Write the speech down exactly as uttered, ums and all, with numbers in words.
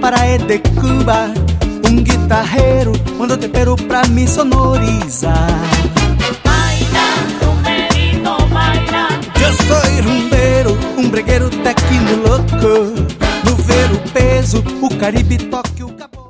para é de Cuba. Um guitarreiro mandou tempero pra me sonorizar. Baila, rumberito, baila. Eu sou rumbeiro, um bregueiro tecno louco. No ver o peso, o Caribe toque o caboclo.